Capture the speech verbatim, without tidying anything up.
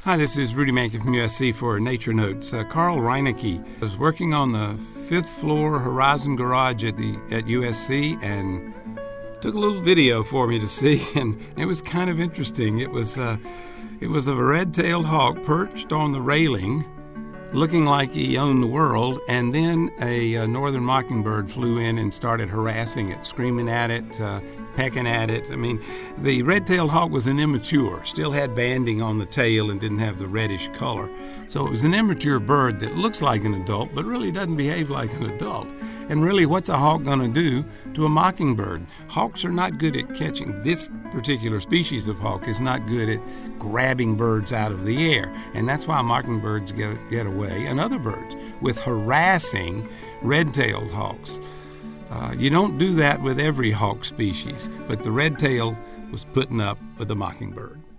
Hi, this is Rudy Mankin from U S C for Nature Notes. Uh, Carl Reinecke was working on the fifth floor Horizon Garage at the at U S C and took a little video for me to see, and it was kind of interesting. It was uh, it was of a red-tailed hawk perched on the railing, looking like he owned the world, and then a, a northern mockingbird flew in and started harassing it, screaming at it, uh, pecking at it. I mean, the red-tailed hawk was an immature, still had banding on the tail and didn't have the reddish color. So it was an immature bird that looks like an adult, but really doesn't behave like an adult. And really, what's a hawk going to do to a mockingbird? Hawks are not good at catching. This particular species of hawk is not good at grabbing birds out of the air. And that's why mockingbirds get, get away, and other birds, with harassing red-tailed hawks. Uh, you don't do that with every hawk species, but the red-tail was putting up with the mockingbird.